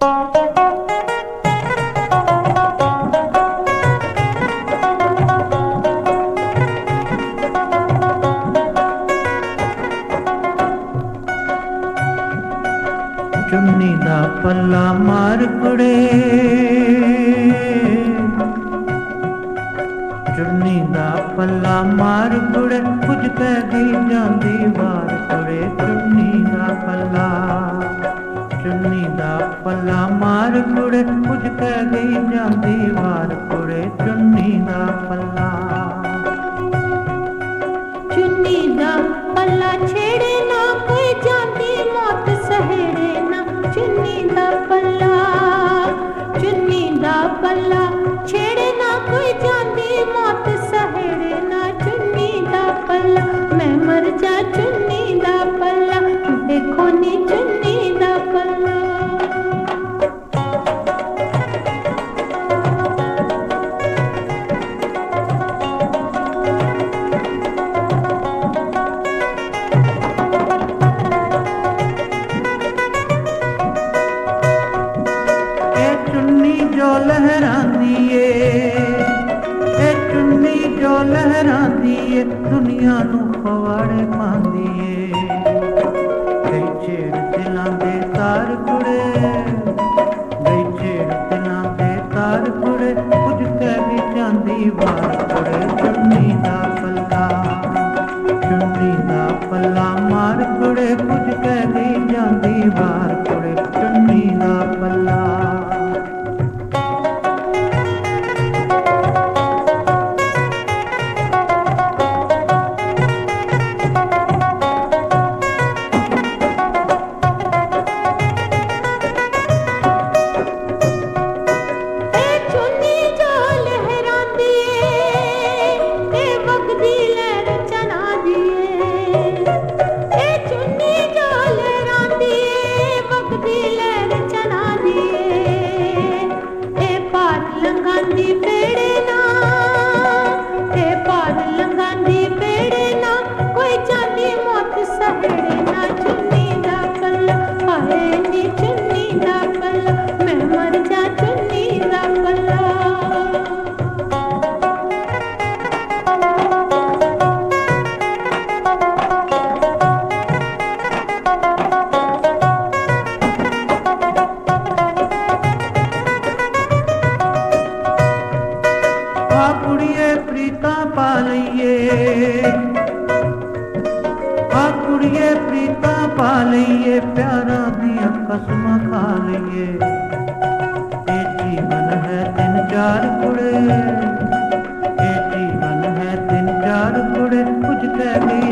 चुन्नी दा पल्ला मार कुड़े, चुन्नी दा पल्ला मार कुड़े, कुछ कह गई जांदी वार कुड़े। चुन्नी दा पल्ला, चुन्नी दा पल्ला मार कुड़े, कुछ कह गई जांदी वार कुड़े। चुन्नी दा पल्ला, चुन्नी दा पल्ला छेड़े ना कोई जांदी मौत सहेड़े ना। चुन्नी दा पल्ला, चुन्नी दा पल्ला छेड़े ना कोई जांदी मौत सहेड़े ना। चुन्नी दा पल्ला मैं मर जा, चुन्नी दा पल्ला देखो नी चुन्नी दा पल्ला। जो लहरांदी है, ए चुन्नी जो लहरांदी है, दुनिया नू पवाड़े पांदी है। गई छेड़ दिलां दे तार कुड़े, गई छेड़ दिलां दे तार कुड़े, कुछ कह भी जांदी वार कुड़े। चुन्नी दा पल्ला, चुन्नी दा पल्ला मार कुड़े, कुछ कह भी जांदी वार कुड़े। चुन्नी दा पल्ला, कुड़िए प्रीता पा लइए, आ कुड़िए प्रीता पा लइए, प्यारा दिया कसम खा लइए। ये जीवन है तीन चार कुड़े, ये जीवन है तीन चार कुड़े, कुछ कह